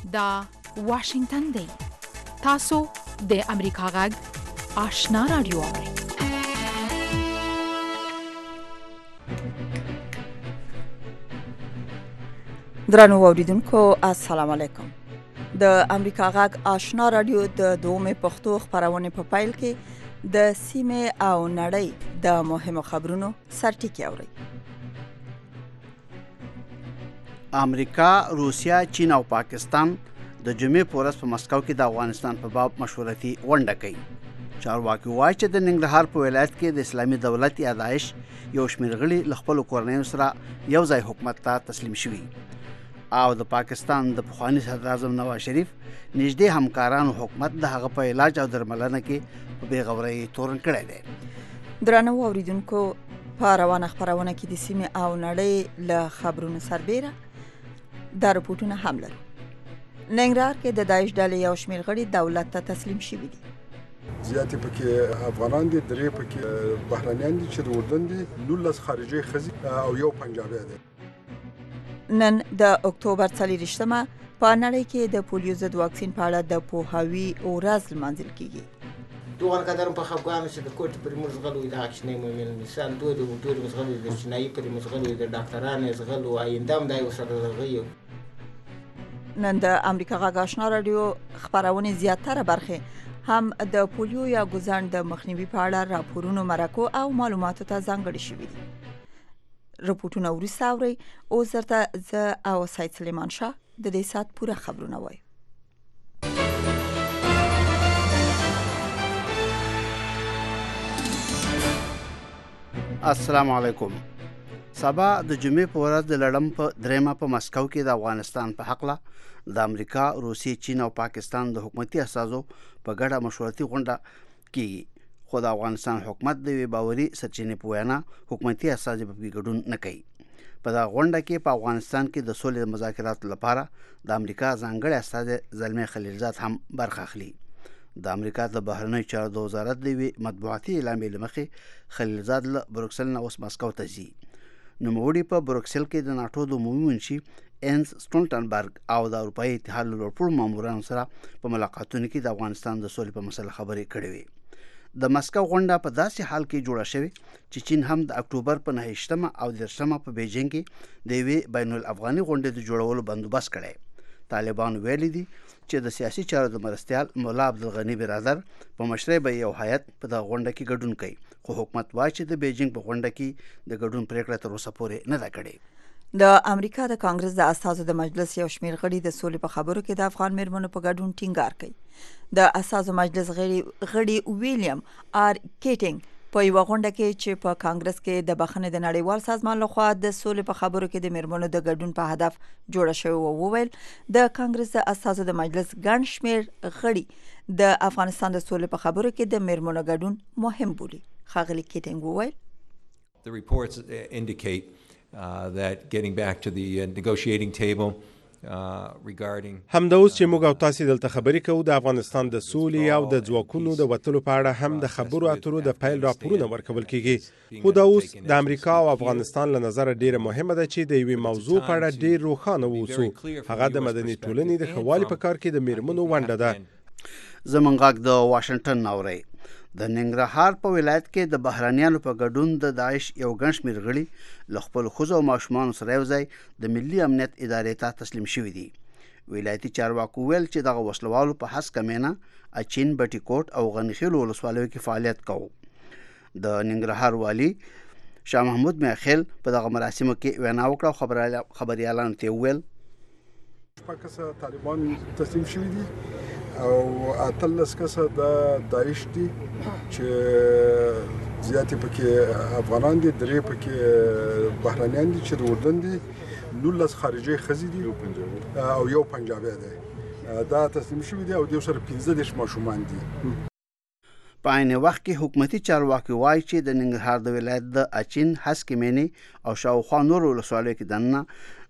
دا واشنگتن دی. تاسو د امریکا غږ آشنا رادیو اورئ. درنو اوریدونکو السلام علیکم. د امریکا غږ آشنا رادیو د دومې پښتو خبرونه په پایل کې د سیمه او نړۍ د مهمو خبرونو سرټکی اورئ. امریکا، روسیا، چین او پاکستان د جمعې په ورځ په مسکو کې د افغانستان په باب مشورتي غونډه کوي. چارواکي وایي چې د ننګرهار په ولایت کې د اسلامي دولت یا داعش یو شمېر غړي له خپلو کورنیو سره یو ځای حکومت ته تسلیم شوي او د پاکستان د پخواني صدر اعظم نواز شریف نږدې همکارانو حکومت د هغه په علاج او درملنه کې په بېغورۍ تورن کړی دی. درنو اوریدونکو په روانه خبرونه کې د سیمه او نړۍ له خبرونو سربېره دا رپورټونه هم لرو. ننګرهار کې د داعش ډلې یو شمېر غړي دولت ته تسلیم شوي دي. زیاتې پکې افغانان دي، درې پکې بهرانیان دي چې د اردن دي، 19 خارجي ښځې او یو پنجابی دی. نن د اکتوبر 24مه په نړۍ کې د پولیو ضد واکسین په اړه د پوهاوي ورځ لمانځل کیږي. دوغان قدرم په خفګانو چې د کوټ پر مرزغلو د اکشنې مومن مثال دوی د ټول مزغلو د چنایي پر مزغلو د ډاکټرانو زغلو آیندام دای وسره غيو. نن د امریکا غږ آشنا رادیو خبرونه زیاتره برخه هم د پولیو یا ګوزن د مخنیوي په اړه راپورونو، مرکو او معلوماتو ته ځانګړي شوي دي. رپورټونه وروسته اورئ. اوس درته زه او سید سلیمان شاه د دې سات پوره خبرونه وایو. السلام علیکم. سبا د جمعې په ورځ د لړم په درېمه په مسکو کې د افغانستان په حقله د امریکا، روسیې، چین او پاکستان د حکومتي اساسو په ګډه مشورتي غونډه کیږي. خو د افغانستان حکومت د وی باوري سرچینې په وینا حکومتي اساس په ګډون نه کوي. په دا غونډه کې په افغانستان کې د سولې مذاکراتو لپاره د امریکا ځانګړي استازی زلمي خلیلزاد هم برخه اخلي. د امریکا د بهرنیو چارو د وزارت د مطبوعاتي اعلامیې له مخې خلیلزاد له بروکسل نه اوس مسکو ته ځي. نوموړي په بروکسل کې د ناټو د عمومي منشي اینس سټولټنبرګ او د اروپایي اتحاد له لوړپوړو مامورانو سره په ملاقاتونو کې د افغانستان د سولې په مسله خبرې کړې وې. د مسکو غونډه په داسې حال کې جوړه شوې چې چین هم د اکتوبر په 29 او 30 په بیجینګ کې د یوې بین الافغاني غونډې د جوړولو بندوبست کړی. طالبان ویلي دي چې د سیاسي چارو د مرستیال مولا عبدالغني برادر په مشرۍ به یو هیئت په دغه غونډه کې ګډون کوي، خو حکومت وایي چې د بیجینګ په غونډه کې د ګډون پریکړه تر اوسه پورې نه ده کړې. د امریکا د کانګرس د اساسو د مجلس یو شمېر غړي د سولې په خبرو کې د افغان میرمنو په ګډون ټینګار کوي. د اساسو مجلس غړي ویلیام آر کیټینګ په یو غونډه کې چې په کانګرس کې د بخښنې د نړیوال سازمان لخوا د سولې په خبرو کې د میرمنو د ګډون په هدف جوړه شوې وویل د کانګرس د اساسو د مجلس ګڼ شمېر غړي د افغانستان د سولې په خبرو کې د میرمنو ګډون مهم بولي. ښاغلي کیټینګ وویل The reports indicate that getting back to the negotiating table همدا اوس چې موږ او تاسو دلته خبرې کوو د افغانستان د سولې او د ځواکونو د وټلو په اړه هم د خبرو اترو د پیل راپورونه ورکول کیږي. خو دا اوس د امریکا او افغانستان له نظر ډیره مهمه ده چې د یوې موضوع په اړه ډیر روښانه ووسو. هغه د مدني ټولنې د خوالي په کار کې د میرمنو ونډه ده. زمونږ غږ د واشنگټن اوري. د ننګرهار په ولایت کې د بهرانیانو په ګډون د داعش یو ګڼ شمېر غړي له خپلو ښځو او ماشومانو سره یو ځای د ملي امنیت ادارې ته تسلیم شوي دي. ولایتي چارواکو ویل چې دغه وسلوالو په هسکه مینا، اچین، بټي کوټ او غنیخیل ولسوالیو کې فعالیت کوو. د ننګرهار والي شاه محمود میاخیل په دغه مراسمو کې وینا وکړه او خبریالانو ته وویل شپږ کسه طالبان تسلیم شوي دي او 18 کسه د داعش دي چې زیاتې پکې افغانان دي، درې پکې بهرانیان دي چې د اردن دي، 19 خارجي ښځې دي او یو پنجابی دی. دا تسلیم شوي دي او د سره 15 ماشومان دي. په عین وخت کې حکومتي چارواکي وایي چې د ننګرهار د ولایت د اچین، هسکې مینې او شاوخوا نورو ولسوالیو کې دننه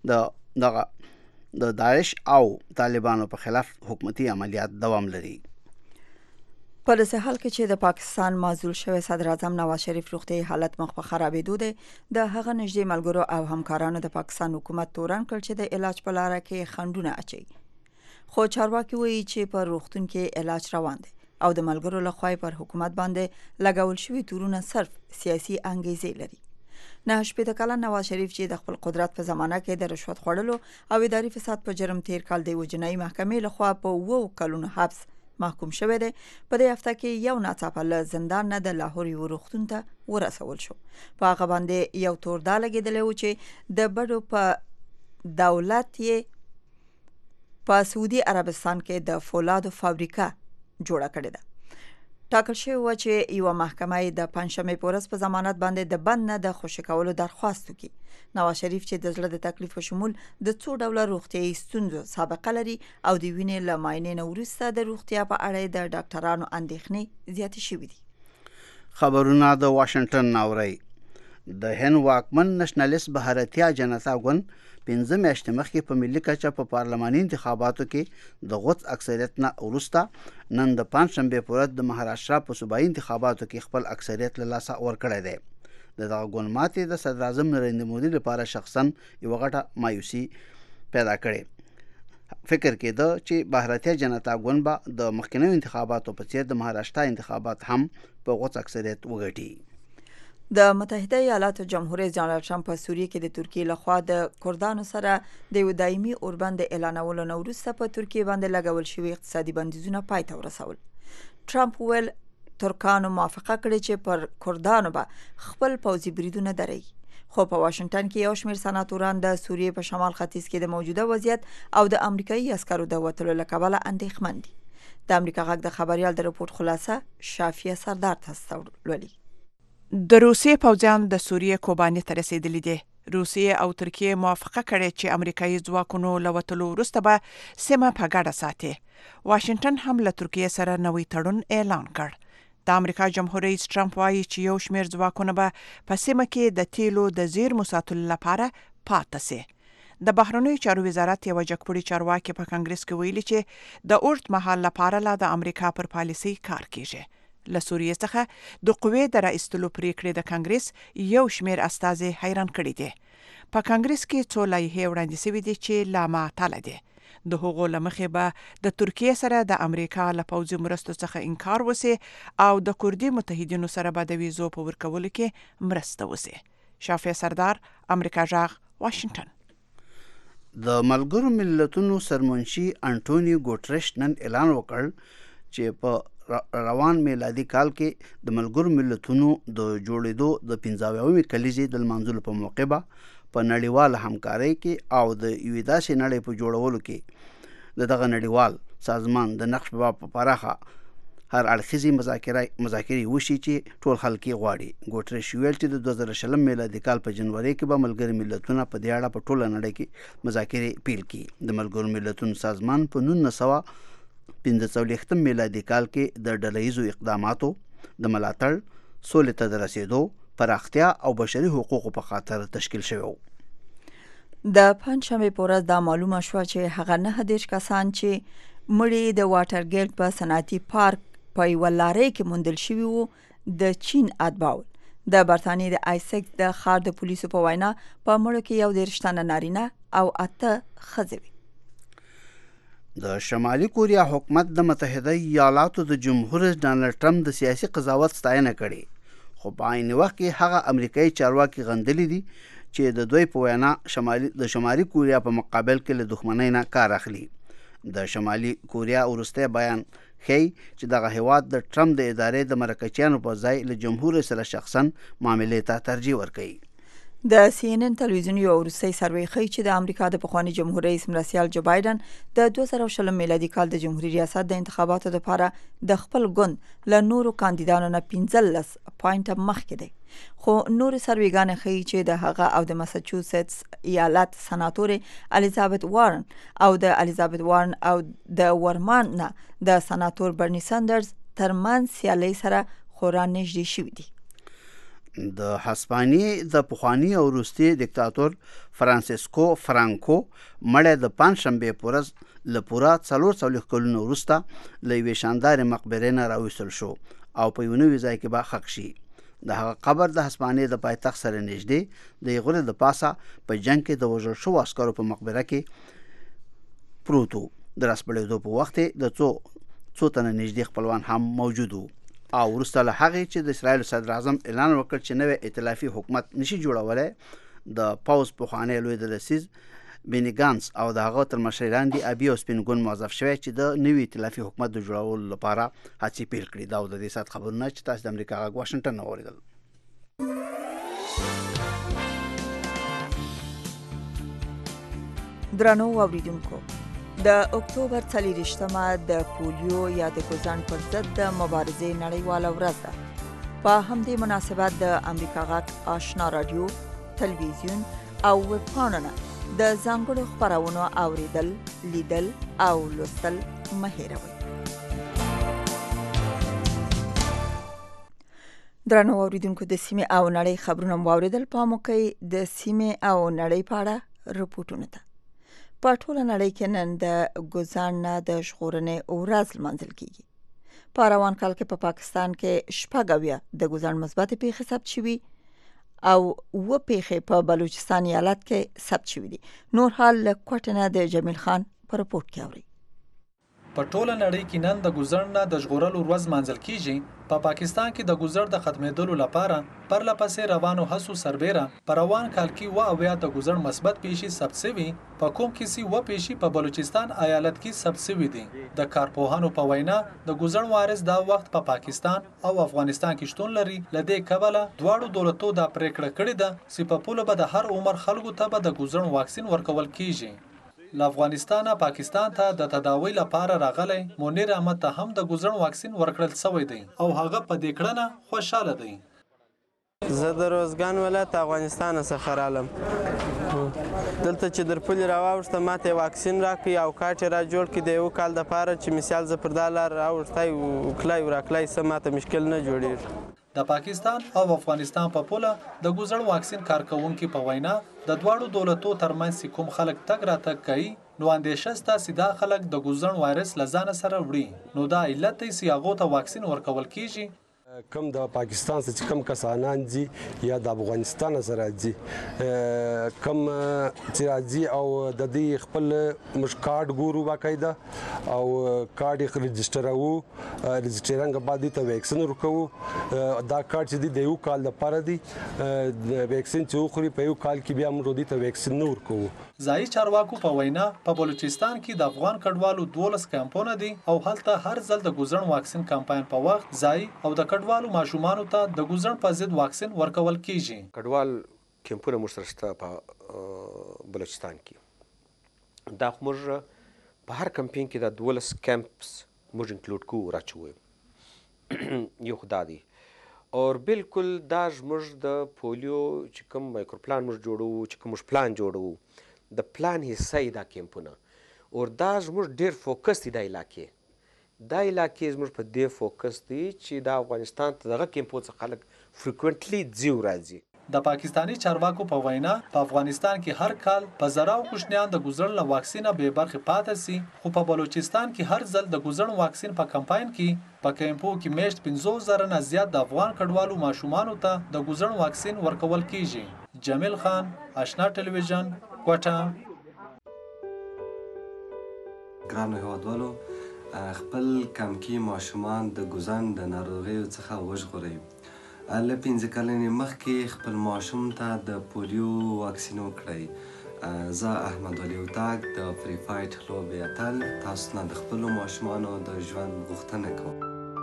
د داعش او طالبانو په خلاف حکومتي عملیات دوام لري. په داسې حال کې چې د پاکستان معزول شوی صدر اعظم نواز شریف روغتیايي حالت مخ په خرابېدو دی، د هغه نږدې ملګرو او همکارانو د پاکستان حکومت تورن کړ چې د علاج په لاره کې خنډونه اچي. خو چارواکي وایي چې په روغتون کې علاج روان دی او د ملګرو لخوا پر حکومت باندې لګول شوي تورونه صرف سیاسي انګیزې لري. 89 کلن نواز شریف چې د خپل قدرت په زمانه کې د رشوت خوړلو او اداري فساد په جرم تیر کال د جنایي محکمې لخوا په 2 کلونو حبس محکوم شوی دی. په دې هفته کې یو ناڅاپه له زندان نه د لاهور یو روغتون ته ورسول شو. په هغه باندې یو تور دا لګېدلی و چې د بډو په دولت یې په سعودي عربستان کې د فولادو فابریکه جوړه کړې ده. ټاکل شوی و چې یوه محکمه د پنجشنبې په ورځ په ضمانت باندې د بند نه د خوشي کولو درخواست وکړي. نواز شریف چې د زړه د تکلیف په شمول د څو ډوله روغتیایي ستونزو سابقه لري او د وینې له معاینې نه وروسته د روغتیا په اړه د ډاکټرانو اندېښنې زیاتې شوې دي. خبرونه د واشنگټن ناوري. د هند واکمن نشنلیست بهارتیا جنتا ګوند 15 میاشتې مخکې په ملي کچه په پارلماني انتخاباتو کې د غوڅ اکثریت نه وروسته نن د پنجشنبې په ورځ د مهاراشټرا په صوبایي انتخاباتو کې خپل اکثریت له لاسه ورکړی دی. د دغه ګوند ماتې د صدر اعظم نریندر مودي لپاره شخصا یوه غټه مایوسي پیدا کړې. فکر کېده چې بهارتیا جنتا ګوند به د مخکنیو انتخاباتو په څیر د مهاراشټرا انتخابات هم په غوڅ اکثریت وګټي. د متحده ایالاتو جمهور رئیس ډانلډ ټرمپ په سوریه کې د ترکیې لخوا د کردانو سره د یو دایمي اوربند اعلانولو نه وروسته په ترکیې باندې لګول شوي اقتصادي بندیزونه پای ته ورسول. ټرمپ ویل ترکانو موافقه کړې چې پر کردانو به خپل پوځي بریدونه دروي. خو په واشنگټن کې یو شمېر سناتوران د سوریې په شمال ختیځ کې د موجوده وضعیت او د امریکایي عسکرو د وتلو له کبله اندېښمن دي. د امریکا غږ د خبریال د رپورټ خلاصه شافیه سردار تاسو ولولي. د روسیې پوځیان د سوریې کوبانې ته رسیدلي دي. روسیې او ترکیې موافقه کړې چې امریکایي ځواکونو له وتلو وروسته به سیمه په ګډه ساتي. واشنگټن هم له ترکیې سره نوی تړون اعلان کړ. د امریکا جمهور رئیس ټرمپ وایي چې یو شمېر ځواکونه به په سیمه کې د تیلو د زیرمو ساتلو لپاره پاتې سي. د بهرنیو چارو وزارت یوه جګپوړي چارواکي په کانګرس کې ویلي چې د اوږد مهال لپاره لا د امریکا پر پالیسۍ کار کیږي. له سوریې څخه د قوې د راایستلو پریکړې د کانګرس یو شمېر استازي حیران کړي دي. په کانګرس کې څو لایحې وړاندې شوي دي چې لا معطله دي. د هغو له مخې به د ترکیې سره د امریکا له پوځي مرستو څخه انکار وسي او د کردي متحدینو سره به د ویزو په ورکولو کې مرسته وسي. شافیه سردار، امریکا غږ، واشنگټن. د ملګرو ملتونو سرمنشي انټونیو ګوټرش نن اعلان وکړ چې په روان میلادي کال کې د ملګرو ملتونو د جوړېدو د 50مې کلیزې د لمانځلو په موقع به په نړیواله همکارۍ کې او د یوې داسې نړۍ په جوړولو کې د دغه نړیوال سازمان د نقش په پراخه هر اړخیزې مذاکرې وشي چې ټول خلک یې غواړي. ګوټرش ویل چې د 2020 میلادي کال په جنوري کې به ملګري ملتونه په دې اړه په ټوله نړۍ کې مذاکرې پیل کړي. د ملګرو ملتونو سازمان په 1945 میلادي کال کې د ډلهییزو اقداماتو د ملاتړ، سولې ته د رسیدو، پراختیا او بشري حقوقو په خاطر تشکیل شوی و. د پنجشنبې په ورځ دا معلومه شوه چې هغه 9 کسان چې مړي د واټرګیټ په صنعتي پارک په یوه لارۍ کې موندل شوي وو د چین اتباع. د برطانیې د آیسکس د ښار د پولیسو په وینا په مړو کې 11 تنه نارینه او 8 ښځې وي. د شمالي کوریا حکومت د متحده ایالاتو د جمهور رئیس ډانلډ ټرمپ د سیاسي قضاوت ستاینه کړې، خو په عین وخت کې هغه امریکایي چارواکي غندلي دي چې د دوی په وینا د شمالي کوریا په مقابل کې له دښمنۍ نه کار اخلي. د شمالي کوریا وروستی بیان ښیي چې دغه هیواد د ټرمپ د ادارې د مرکچیانو په ځای له جمهور رئیس سره شخصا معاملې ته ترجیح ورکوي. د CNN تلویزیون یو وروستی سروې ښیي چې د امریکا د پخواني جمهور رئیس مرستیال جو بایدن د 2020 میلادي کال د جمهوریت ریاست د انتخاباتو لپاره د خپل ګوند له نورو کاندیدانو نه 15 پوینټه مخکې دی. خو نور سروېګانې ښیي چې د هغه او د ماساچوسټس ایالت سناتورې الیزابت وارن او د الیزابت وارن او د ورمان نه د سناتور برني ساندرز ترمنځ سیالۍ سره خورا نږدې شوي دي. د هسپانیې د پخواني او وروستي دیکتاتور فرانسیسکو فرانکو مړی د پنجشنبې په ورځ له پوره 440 کلونو وروسته له یوې شاندارې مقبرې نه راویستل شو او په یو نوي ځای کې به ښخ شي. د هغه قبر د هسپانیې د پایتخت سره نږدې د غره د پاسه په جنګ کې د وژل شوو عسکرو په مقبره کې پروت و. د راسپړېدو په وخت د څو تنه نږدې خپلوان هم موجود وو او وروسته له هغې چې د اسرائیل صدر اعظم اعلان وکړ چې نوی ائتلافي حکومت نشي جوړولی د پوځ پخوانی لوی دسیس بیني ګانس او د هغه تر مشرۍ لاندې ابي او سپین ګون موظف شوی چې د نوي ائتلافي حکومت د جوړولو لپاره هڅې پیل کړي. دا د دې سات خبرونه چې تاسو د امریکا غږ واشنګټن نه واورېدل. درنو اوریدونکو، د اکتوبر 24مه د پولیو یا د ګوزن پر ضد د مبارزې نړیواله ورځ ده. په همدې مناسبت د امریکا غږ آشنا رادیو، تلویزیون او ویب پاڼونه د ځانګړو خپرونو اوریدل، لیدل او لوستل مه هېروئ. درنو اوریدونکو، د سیمې او نړۍ خبرونه مو واورېدل. پام وکړئ د سیمې او نړۍ په اړه رپورټونو ته. په ټوله نړۍ کې نن د ګوزن نه د ژغورنې ورځ لمانځل کیږي. په روان کال کې په پاکستان کې 80 د ګوزن مثبتې پیښې ثبت شوي او 7 پیښې په بلوچستان ایالت کې ثبت شوي دي. نور حال له کوټې نه د جمیل خان په رپورټ کې اوري. په ټوله نړۍ کې نن د ګوزن نه د ژغورلو ورځ مانځل کیږي. په پاکستان کې د ګوزن د ختمېدلو لپاره پرله پسې روانو هڅو سربیره په روان کال کې 7 د ګوزن مثبت پیښې ثبت شوي، په کوم کې 7 پیښې په بلوچستان ایالت کې ثبت شوي دي. د کارپوهانو په وینا د ګوزن وایرس دا وخت په پاکستان او افغانستان کې شتون لري. لدې کبله دواړو دولتو دا پریکړه کړې ده چې په پوله به د هر عمر خلکو ته به د ګوزن واکسین ورکول کیږي. له افغانستانه پاکستان ته د تداوی لپاره راغلی منیر احمد ته هم د ګوزن واکسین ورکړل شوی دی او هغه په دې کړنه خوشاله دی. زه د روزګان ولایت افغانستان څخه رالم. دلته چې در پولې راواوښته ماته واکسین راکړي او کارت را جوړ کړي د یو کال دپاره چې مثال زه پر دا لار راوښتی وکلی وراکلی څه ماته مشکل نه جوړېږي. د پاکستان او افغانستان په پوله د ګوزن واکسین کارکونکي په وینا د دواړو دولتو ترمنځ کوم خلک تګ راتګ کوي نو اندېښه شته چې دا خلک د ګوزن وایرس له ځانه سره وړي، نو دا علت دی چې هغو ته واکسین ورکول کیږي. کم د پاکستان څخه کم کسانان دي یا د افغانستان سره دي کم چې راځي او د دې خپل مش کارت ګورو باقاعده او کارت یې رجسټرو رجسټرنګ بعد ته ویکسین ورکو. دا کارت چې د یو کال لپاره دی ویکسین چې خوري په یو کال کې بیا موږ دې ته ویکسین نه ورکو. ځایي چارواکو په وینا په بلوچستان کې د افغان کډوالو 12 کمپونه دي او هلته هر ځل د ګوزن واکسین کمپاین په وخت ځایي او د کډوالو ماشومانو ته د ګوزن په ضد واکسین ورکول کیږي. کډوال کمپونه موږ سره شته په بلوچستان کې. دا موږ په هر کمپین کې د 12 کمپس موږ انکلوډ کوو راچوي یو خدا دی اور بالکل دا موږ د پولیو چې کوم مایکرو پلان موږ جوړو چې کوم پلان جوړو د پلان حصہ دا کمپونه اور دا موږ ډیر فوکس دی د علاقې زموږ په دې فوکس دی چې د افغانستان ته دغه کمپو څخه خلک فریکوینټلی ځي راځي. د پاکستانی چارواکو په وینا په افغانستان کې هر کال په زراو کوشنیان د ګوزن له واکسینه به برخه پاتې سي، خو په بلوچستان کې هر ځل د ګوزن واکسین په کمپاین کې په کمپو کې میشت 50,000 نه زیات د افغان کډوالو ماشومانو ته د ګوزن واکسین ورکول کیږي. جمیل خان، آشنا ټلویزیون، کوټه. ګرانو هیوادوالو، خپل کمکی ماشومان د ګوزن د ناروغیو څخه وژغورئ. له 15 کلنې مخکې خپل ماشوم ته د پولیو واکسین وکړئ. زه احمد علي وتاک د فری فایټ لوبې اتل تاسو نه د خپلو ماشومانو د ژوند غوښتنه کوم.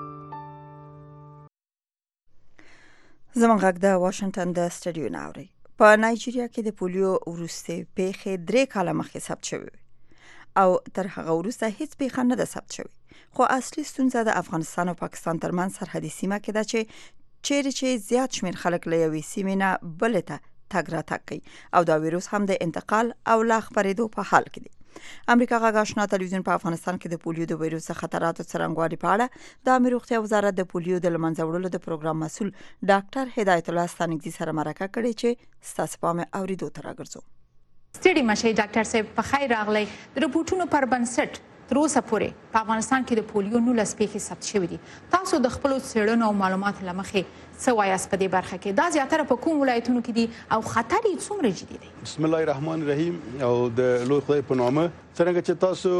زموږ غږ د واشنګټن د سټډیو نه اورئ. په نایجیریا کې د پولیو وروستۍ پیښې 3 کاله مخکې ثبت شوې او تر هغه وروسته هیڅ پیښه نه ده ثبت شوې. خو اصلي ستونزه د افغانستان او پاکستان ترمنځ سرحدي سیمه کې ده چې چیرې زیات شمیر خلک له یوې سیمې نه بلې ته تګ راتګ کوي او دا ویروس هم د انتقال او لا خپرېدو په حال کې دی. امریکا غږ آشنا تلویزیون په افغانستان کې د پولیو د ویروس خطراتو څرنګوالي په اړه د عامه روغتیا وزارت د پولیو د له منځه وړلو د پروګرام مسؤل ډاکټر هدایت الله ستانکزي سره مرکه کړې چې ستاسو پام اورېدو ته راګرځو. ستړي مشئ ډاکټر صاحب، په خیر راغلی. د رپورټونو پر بنسټ تر اوسه پورې په افغانستان کې د پولیو 19 پیښې ثبت شوي دي. تاسو د خپلو څېړنو او معلوماتو له مخې څه وایاست په دې برخه کې؟ دا زیاتره په کوم ولایتونو کې دي او خطر یې څومره جدي دی؟ بسم الله الرحمن الرحیم او د لوی خدای په نامه. څنګه چې تاسو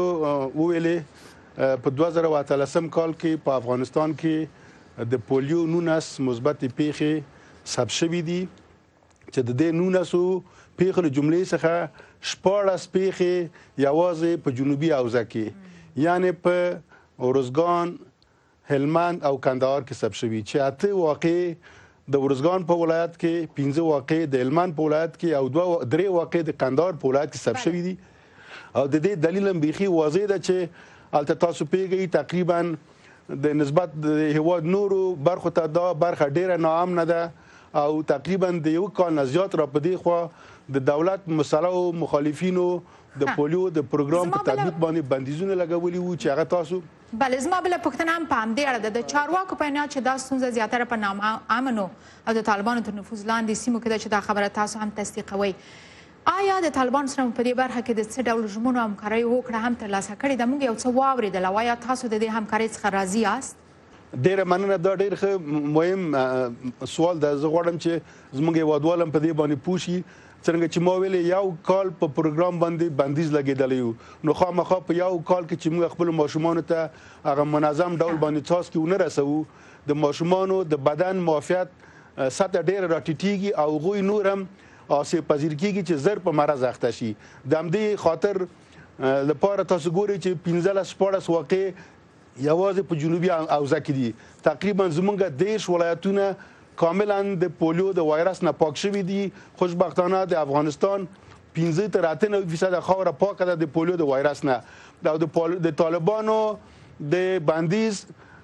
وویلې په 2013 کال کې په افغانستان کې د پولیو 19 مثبت پیښې ثبت شوي دي چې د دې 19 پیښو له جملې څخه 14 پیښې یوازې په جنوبي حوزه کې یعنی په ارزګان، هلمند او کندهار کې ثبت شوي چې 8 واقع د ارزګان په ولایت کې، 15 واقع د هلمند په ولایت کې او 3 واقع د کندهار په ولایت کې ثبت شوي دي. او د دې دلیل هم بیخي واضح ده چې هلته تاسو پیږئ تقریبا د نسبت د هیواد نورو برخو ته دا برخه ډیره ناامنه ده او تقریبا د یو کال نه زیات را په دې خوا د دولت مسلو مخالفینو د پولیو د پروګرام په تطبیق باندې بندیزونه لګولي وو چې هغه تاسو بله زما بله پوښتنه هم په همدې اړه ده. د چارواکو په وینا چې دا ستونزه زیاتره په ناامنو او د طالبانو تر نفوذ لاندې سیمو کې ده چې دا خبره تاسو هم تصدیقوئ. آیا د طالبانو سره په دې برخه کې د څه ډول ژمنو همکارۍ وکړه هم ترلاسه کړې ده؟ موږ یو څه واورېدل او آیا تاسو د دې همکارۍ څخه راضي یاست؟ ډیره مننه. دا ډیر ښه مهم سوال ده. زه غواړم چې زموږ هیوادوال هم په دې باندې پوه شي. څنګه چې ما ویلې یو کال په پروګرام باندې بندیز لګېدلی وو نو خامخا په یو کال کې چې موږ خپلو ماشومانو ته هغه منظم ډول باندې څاڅکي ونه رسوو د ماشومانو د بدن معافیت سطح ډیره راټیټېږي او هغوی نور هم آسیب پذیر کېږي چې زر په مرض اخته شي. د همدې خاطر لپاره تاسو ګورئ چې 15-14 واقع یوازې په جنوبي حوزه کې دي. تقریبا زموږ 10 ولایتونه کاملا د پولیو د وایرس نه پاک شوي دي. خوشبختانه د افغانستان 15 تر 98% خاوره پاکه ده د پولیو د وایرس نه. د طالبانو د بندیز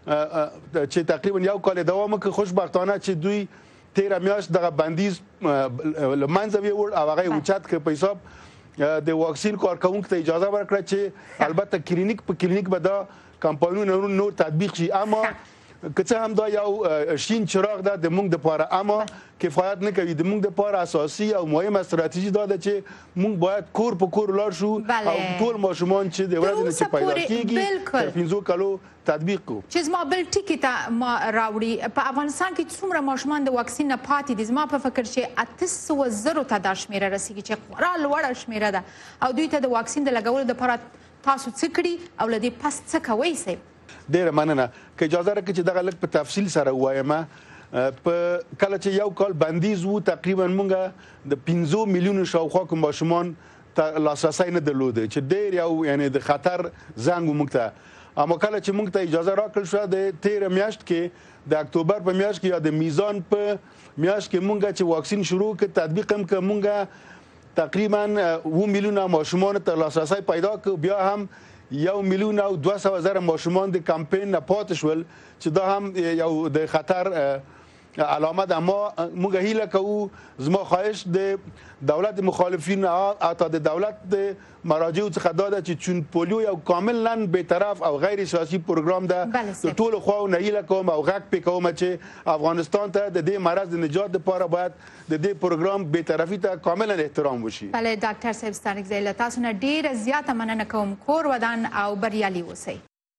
چې تقریبا یو کال دوام وکړ، خوشبختانه چې دوی 13 میاشت دغه بندیز له منځه ویوړ او هغه یې اوچت کړ په حساب د واکسین کارکوونکو ته اجازه ورکړه چې البته کلینیک په کلینیک به دا کمپاینونه نور تطبیق شي. اما که څه هم دا یو شین چراغ ده د موږ دپاره اما کفایت نه کوي. د موږ دپاره اساسي او مهمه استراتیژي دا ده چې موږ باید کور په کور ولاړ شو او ټول ماشومان چې د ورځې نه چې پیدا کېږي تر 15 کالو تطبیق کړو. چې زما بل ټکي ته ما راوړي په افغانستان کې څومره ماشومان د واکسین نه پاتې دي؟ زما په فکر چې 800,000 ته دا شمیره رسیږي چې خورا لوړه شمیره ده او دوی ته د واکسین د لګولو دپاره تاسو څه کړي او له دې پس څه کوئ صاحب؟ ډیره مننه. که اجازه راکړئ چې دغه لږ په تفصیل سره ووایم. په کله چې یو کال بندیز وو تقریبا موږ د 15 میلیونو شاوخوا کوم ماشومان ته لاسرسی نه درلوده چې ډیر یو یعنی د خطر زنګ موږ ته. اما کله چې موږ ته اجازه راکړل شوه د 13 میاشت کې د اکتوبر په میاشت کې یا د میزان په میاشت کې موږ چې واکسین شروع کړ تطبیق هم کړ، موږ تقریبا 2 میلیونه ماشومان ته لاسرسی پیدا کړ. بیا هم 1,200,000 ماشومان د کمپین نه پاتې شول چې دا هم یو د خطر علامه ده. ما موږ هیله کوو، زما خواهش د دولت مخالفین او د دولت د مراجعو څخه دا ده چې چون پولیو یو کاملا بیطرف او غیر سیاسي پروګرام ده د ټولو خواو نه هیله کوم او غږ پې کوم چې افغانستان ته د دې مرض د نجات لپاره باید د دې پروګرام بیطرفي ته کاملا احترام وشي. بله ډاکټر صاحب ستانکزی له تاسو نه ډیره زیاته مننه کوم. کور ودان او بریالي اوسئ.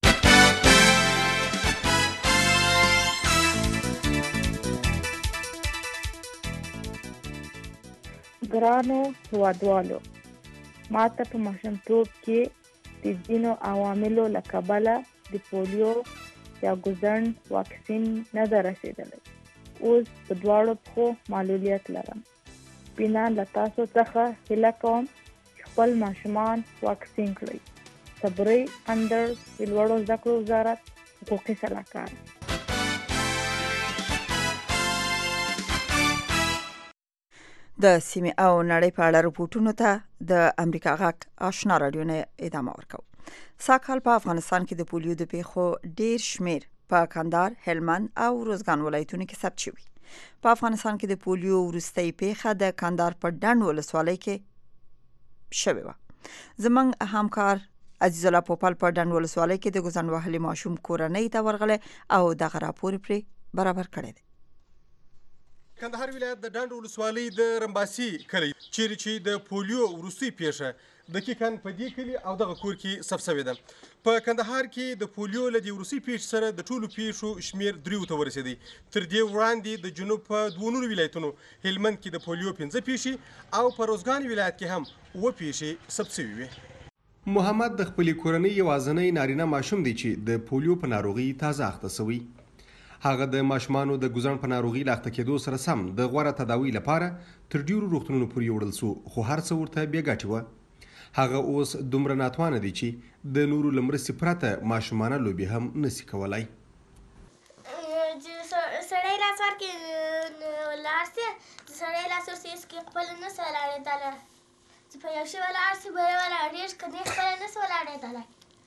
ګرانو هیوادوالو، ما ته په ماشومتوب کې د ځینو عواملو له کبله د پولیو یا ګوزڼ واکسین نه ده رسېدلی. اوس په دواړو پښو معلولیت لرم. بنا له تاسو څخه هیله کوم چې خپل ماشومان واکسین کړئ. صبري اندر د لوړو زده کړو وزارت حقوقي سلاکار. د سیمې او نړۍ په اړه رپورټونو ته د امریکا غږ آشنا رادیو نه ادامه ورکوو. ساکال په افغانستان کې د پولیو د پیښو ډیر شمیر په کندهار، هلمند او روزګان ولایتونو کې ثبت شوی. په افغانستان کې د پولیو وروستۍ پیښه د کندهار په ډنډ ولسوالۍ کې شوې وه. زموږ همکار عزیز الله پوپل په ډنډ ولسوالۍ کې د ګوزڼ وهلي ماشوم کورنۍ ته ورغلی او دغه راپور پرې برابر کړی دی. کندهار ولایت د ډنډ ولسوالۍ د رمباسي کلی چیرې چې د پولیو وروستۍ پیښه دقیقاً په دې کلي او دغه کور کې ثبت شوې ده. په کندهار کې د پولیو له دې وروستۍ پیښې سره د ټولو پیښو شمېر 3 ته ورسېدی. تر دې وړاندې د جنوب په 2 نورو ولایتونو هلمند کې د پولیو 15 پیښې او په روزګان ولایت کې هم 7 پیښې ثبت شوې وې. محمد د خپلې کورنۍ یوازینی نارینه ماشوم دی چې د پولیو په ناروغي تازه اخته شوی. هغه د ماشومانو د ګوزڼ په ناروغي له اخته کېدو سره سم د غوره تداوي لپاره تر ډیرو روغتونونو پورې وړل شو، خو هر څه ورته بې ګټې وه. هغه اوس دومره ناتوانه دی چې د نورو له مرستې پرته ماشومانه لوبې هم نشي کولی. سړی لاس ورکړي ولاړ سي، سړی لاس ورسي هېڅ خپله نشي ولاړېدلی، چې په یو شي ولاړ سي بیا ولاړېږي، که نه خپله نشي ولاړېدلی.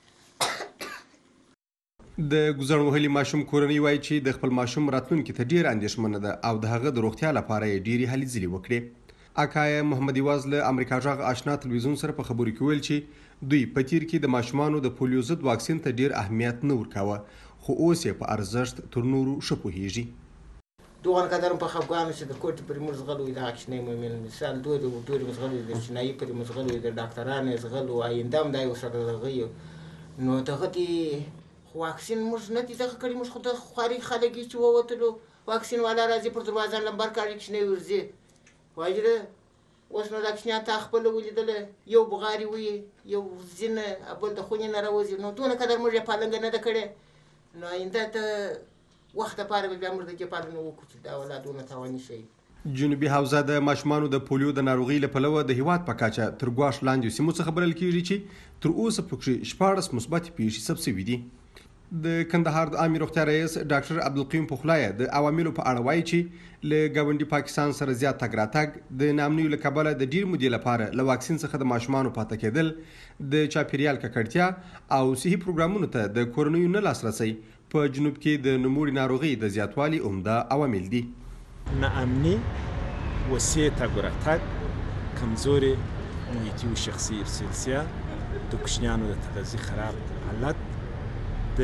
د ګوزڼ وهلي ماشوم کورنۍ وایي چې د خپل ماشوم راتلونکي ته ډېره اندېښمنه ده او د هغه د روغتیا لپاره یې ډېرې هلې ځلې وکړې. اکای محمد یواز له امریکا غږ آشنا تلویزیون سره په خبرو کې ویل چې دوی په تیر کې د ماشومانو د پولیو ضد واکسین ته ډېر اهمیت نه ورکاوه، خو اوس یې په ارزښت تر نورو ښه پوهېږي. دوغان قدرم په خفګانو چې د کوټې پرې موږ زغلو دغه کښېنی مومن مثال دورې مو زغلو د چینایي پرې مو زغلو د ډاکټرانو یې زغلو آینده هم دا یو سره دغه یو نو دغه دې واکسین موږ نه دي دغه کړي، موږ خو د خواري خلک یو چې ووتلو واکسین والا راځي پر دروازه لمبر کاږي کښېنی ورځي واجره اوس نو دا کښېنیان تا خپله ولیدله یو بغاري وي یو ځینه بل د خونې نه راوځي، نو دونه قدر موږ یې پالنګه نه ده کړې. نو آینده ته وخت دپاره به بیا موږ د دې پالنه وکړو چې دا اولادونه تاواني شي. جنوبي حوزه د ماشومانو د پولیو د ناروغۍ له پلوه د هیواد په کچه تر ګواښ لاندې سیمو څخه بلل کېږي چې تر اوسه پکې 14 مثبتې پیښې ثبت شوي دي. د کندهار د عامې روغتیا رئیس ډاکټر عبدالقیوم پخلایه د عواملو په اړه وایي چې له ګاونډي پاکستان سره زیات تګ راتګ، د ناامنیو له کبله د ډېر مودې لپاره له واکسین څخه د ماشومانو پاتې کېدل، د چاپیریال ککړتیا او صحي پروګرامونو ته د کورنیو نه لاسرسی په جنوب کې د نوموړي ناروغۍ د زیاتوالي عمده عوامل دي. ناامني، وسیع تګ راتګ، کمزورې محیطي و شخصي سلسله، د کوچنیانو د تغذیې خراب حالت، د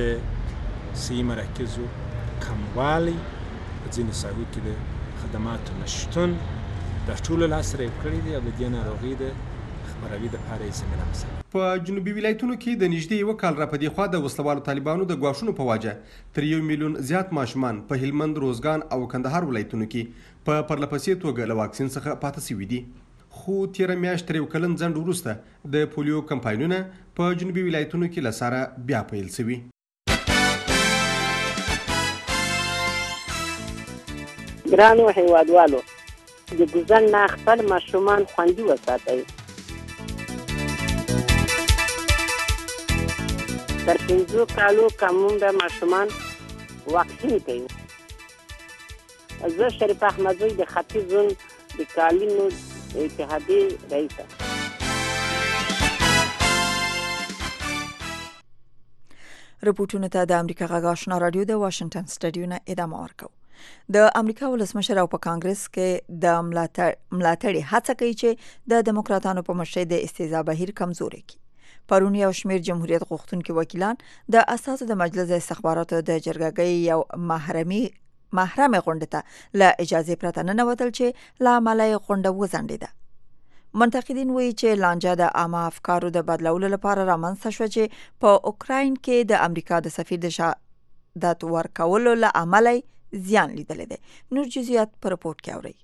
صحي مراکزو کموالی، په ځینو ساحو کې د خدماتو نشتون، دا ټول لاسره یې کړي دي او د دې ناروغۍ د خپروي دپاره یې زمینه مسله. په جنوبي ولایتونو کې د نږدې یوه کال را پدې خوا د وسلوالو طالبانو د ګواښونو په وجه تر 1 میلیون زیات ماشومان په هلمند، روزګان او کندهار ولایتونو کې په پرلپسې توګه له واکسین څخه پاتې شوي دي. خو تیره میاشت تر 1 کلن ځنډ وروسته د پولیو کمپاینونه په جنوبي ولایتونو کې له سره بیا پیل شوي. ګرانو هیوادوالو، د ګوزن نه خپل ماشومان خوندي وساتئ. تر 5 کالو کمونده ماشومان واکسین کوي. زه شریف احمدزی د ختیځ زون د کالینو اتحادیې رئیسه. رپورټونو ته د امریکا غږ آشنا رادیو د واشنگټن سټډیو نه ادامه ورکوو. د امریکا ولسمشر او په کانګرس کې د ملاتړي هڅه کوي چې د دموکراتانو په مشرۍ د استیضاح بهیر کمزوري کړي. پرون یو شمېر جمهوریت غوښتونکي وکیلان د اساسو د مجلس د استخباراتو د جرګهګۍ یو محرم غونډه ته له اجازه پرته ننوتل چې له امله یې غونډه وځنډېده. منتقدین وایي چې لانجه د عامه افکارو د بدلولو لپاره رامنځته شوه چې په اوکراین کې د امریکا د سفیر د شهادت ورکولو له امله زیان لیدلی دی. نور جزئیات په رپورټ کې اورئ.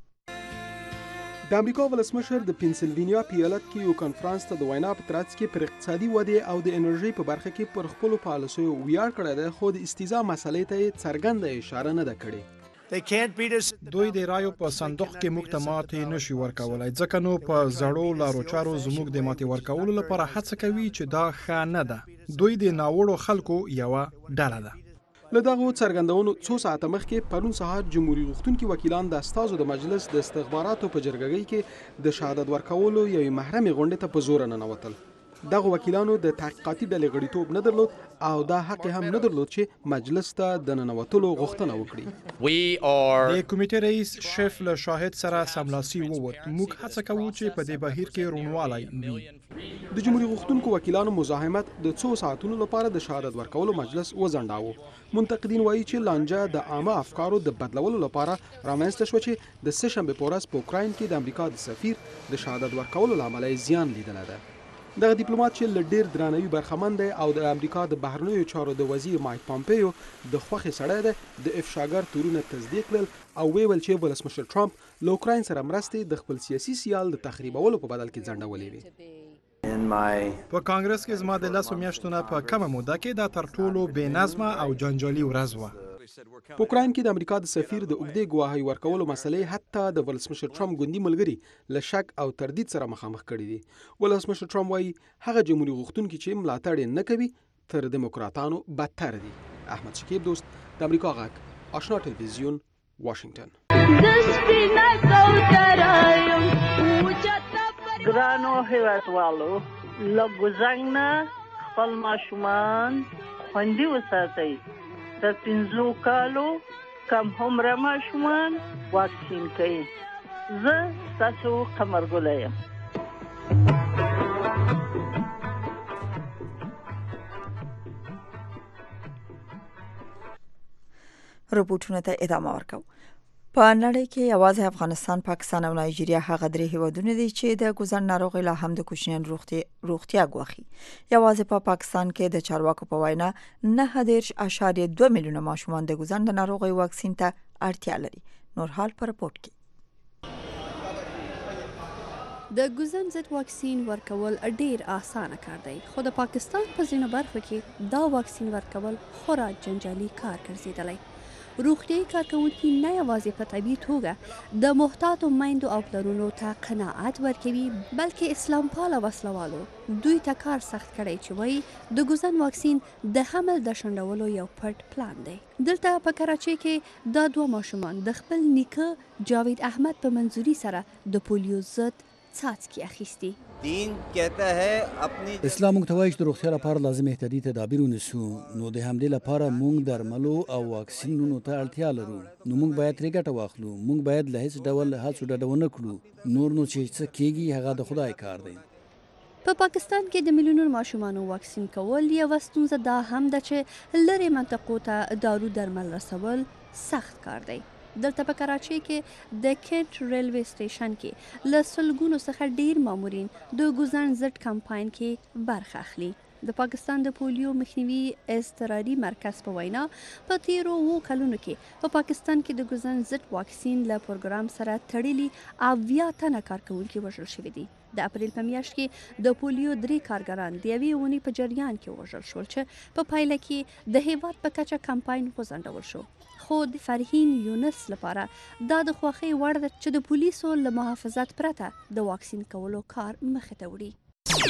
د امریکا ولسمشر د پنسلوانیا په ایالت کې یو کانفرنس ته د وینا په ترڅ کې پر اقتصادي ودې او د انرژي په برخه کې پر خپلو پالیسیو ویاړ کړی دی، خو د استیضاح مسلې ته یې څرګنده اشاره نه ده کړې. دوی د رایو په صندوق کې موږ ته ماتې نشي ورکولای، ځکه نو په زړو لارو چارو زموږ د ماتې ورکولو لپاره هڅه کوي چې دا ښه نه ده. دوی د ناوړو خلکو یوه ډله ده. له دغو څرګندونو څو ساعته مخکې پرون سهار جمهوریت غوښتونکي وکیلان د استازو د مجلس د استخباراتو په جرګهګۍ کې د شهادت ورکولو یوې محرمې غونډې ته په زوره ننوتل. دغه وکیلانو د تحقیقاتي ډلې غړیتوب نه درلود او دا حق هم نه درلود چې مجلس ته د ننوتلو غوښتنه وکړي. د کمیټې رئیس شیف له شاهد سره سملاسي ووت. موږ هڅه کوو چې په دې بهیر کې روڼوالی وي. د جمهوریت غوښتونکو وکیلانو مزاحمت د څو ساعتونو لپاره د شهادت ورکولو مجلس وځنډاوه. منتقدین وایي چې لانجه د عامه افکارو د بدلولو لپاره رامنځته شوه چې د سهشنبې په ورځ په اوکراین کې د امریکا د سفیر د شهادت ورکولو له امله زیان لیدلی ده. دغه ډیپلوماټ چې له ډیر درناوي برخمن دی او د امریکا د بهرنیو چارو د وزیر مایک پامپیو د خوښې سړی دی، د افشاګر تورونه تصدیق کړل او ویل چې ولسمشر ټرمپ له اوکراین سره مرستې د خپل سیاسي سیال د تخریبولو په بدل کې ځنډولې وي. په کانګرس کې زما د 10 میاشتو نه په کمه موده کې دا تر ټولو بې نظمه او جنجالي ورځ وه. په اوکراین کې د امریکا د سفیر د اوږدې ګواهۍ ورکولو مسلې حتی د ولسمشر ټرمپ ګوندي ملګري له شک او تردید سره مخامخ کړي دي. ولسمشر ټرمپ وایي هغه جمهوریت غوښتونکي چې ملاتړ یې نه کوي تر دیموکراتانو بدتر دي. احمد شکیب دوست، د امریکا غږ، آشنا ټلویزیون، واشنگټن. ګرانو هیوادوالو، له ګوزنګ نه خپل ماشومان خوندي وساتئ. د 5 کالو کم عمره ماشومان واکسین کوي. زه ستاسو قمرګله یم. رپورټونو ته ادامه ورکوو. په نړۍ کې یوازې افغانستان، پاکستان او نایجیریا هغه 3 هیوادونه دي چې د ګوزن ناروغي له هم د کوچنیانو روغتیا ګواښي. یوازې په پاکستان کې د چارواکو په وینا 9.2 میلیونه ماشومان د ګوزن د ناروغي واکسین ته اړتیا لري. نور حال په رپورت کې. د ګوزن ضد واکسین ورکول ډیر اسانه کار دی، خو د پاکستان په ځینو برخو کې دا واکسین ورکول خورا جنجالي کار ګرځیدلی. روغتیايي کارکوونکي نه یوازې په طبیعي توګه د محتاطو میندو او پلرونو ته قناعت ورکوي، بلکې اسلام پاله وسلوالو دوی ته کار سخت کړی چې وایي د ګوزن واکسین د حمل د شنډولو یو پټ پلان دی. دلته په کراچۍ کې دا 2 ماشومان د خپل نیکه جاوید احمد په منظوري سره د پولیو ضد څاڅکي اخیستي. اسلام موږ ته وایي چې د روغتیا لپاره لازم احتیاطي تدابیر ونیسو، نو د همدې لپاره موږ درملو او واکسینونو ته اړتیا لرو. نو موږ باید ترې ګټه واخلو. موږ باید له هیڅ ډول هڅو ډډه ونه کړو. نور نو چې څه کېږي هغه د خدای کار دی. په پاکستان کې د میلیونونو ماشومانو واکسین کول یوه ستونزه دا هم ده چې لرې منطقو ته دارو درمل رسول سخت کار دی. دلته په کراچۍ کې د کینټ ریلوے سټیشن کې له سلګونو څخه ډیر مامورین د ګوزن ضد کمپاین کې برخه اخلي. د پاکستان د پولیو مخنیوي اضطراري مرکز په وینا په تیرو 2 کلونو کې په پاکستان کې د ګوزن ضد واکسین له پروګرام سره تړلي 80 تنه کارکوونکي وژل شوي دي. د اپریل په میاشت کې د پولیو 3 کارګران د یوې اونۍ په جریان کې وژل شول چې په پایله کې د هیواد په کچه کمپاین وځنډول شو. خو د فرهین یونس لپاره دا د خوښۍ وړ ده چې د پولیسو له محافظت پرته د واکسین کولو کار مخې ته وړي.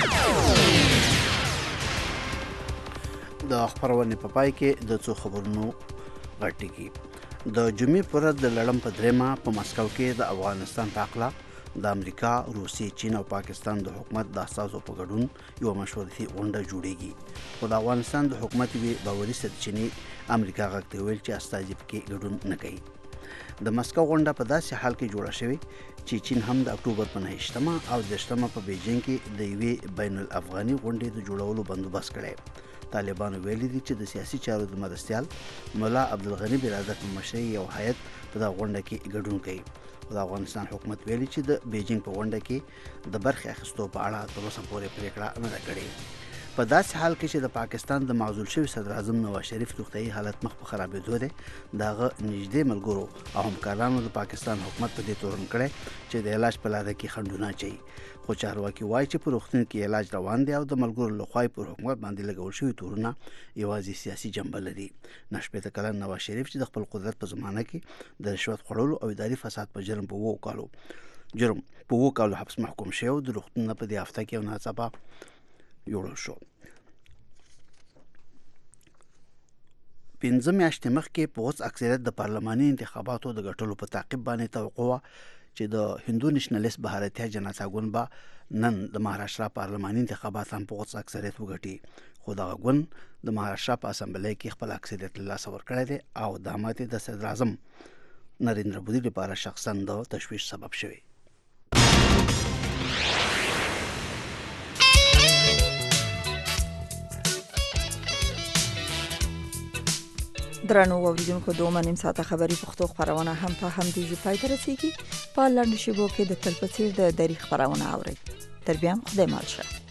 د خبرونې په پای کې د څو خبرونو غټیږي. د جمعې پر ورځ د لړم په 3 په مسکو کې د افغانستان په اړه د امریکا، روسیې، چین او پاکستان د حکومت د اساسو په ګډون یو مشورتي غونډه جوړیږي. خو د افغانستان د حکومت وی باوري سرچینې امریکا غږ ویل چې استازي پکې ګډون نه کوي. د مسکو غونډه په داسې حال کې جوړه شوې چې چین هم د اکتوبر په 9 او 10 په بیجینګ کې د یوې بین الافغاني غونډې د جوړولو بندوبست کړی. طالبانو ویلي دي چې د سیاسي چارو د مرستیال مولا عبدالغنی برادر په مشرۍ یو هیئت په دغه غونډه کې ګډون کوي. د افغانستان حکومت ویلي چې د بیجینګ په غونډه کې د برخې اخیستو په اړه تر اوسه پورې پریکړه نه ده کړې. په داسې حال کې چې د پاکستان د معزول شوي صدر اعظم نواز شریف روغتیايي حالت مخ په خرابېدو دی، د هغه نږدې ملګرو او همکارانو د پاکستان حکومت په دې تورن کړی چې د علاج په لاره کې خنډونه اچوي. خو چارواکي وایي چې په روغتون کې علاج روان دی او د ملګرو لخوا پر حکومت باندې لګول شوي تورونه یوازې سیاسي جنبه لري. 90 کلن نواز شریف چې د خپل قدرت په زمانه کې د رشوت خوړلو او اداري فساد په جرم په 2 کالو حبس محکوم شو، د روغتون په دې هفته کې یو ناڅاپه یوړل شو. 15 میاشتې مخکې په اوس اکثریت د پارلماني انتخاباتو د ګټلو په تعقیب باندې توقع وه چې د هندو نېشنلیست بهارتیا جنتا ګوند به نن د مهاراشټرا پارلماني انتخابات هم په غوڅ اکثریت وګټي، خو دغه ګوند د مهاراشټرا په اسمبلی کې خپل اکثریت له لاسه ورکړی دی او دا ماتې د صدراعظم نریندر مودي لپاره شخصا د تشویش سبب شوی. درنو اوریدونکو، 2 ساعته خبری پښتو خبرونه هم په همدې ځای پای ته رسیږي. په لنډ شیبو کې د تل په څیر د دری خبرونه اورئ. تر بیا خدای مال شه.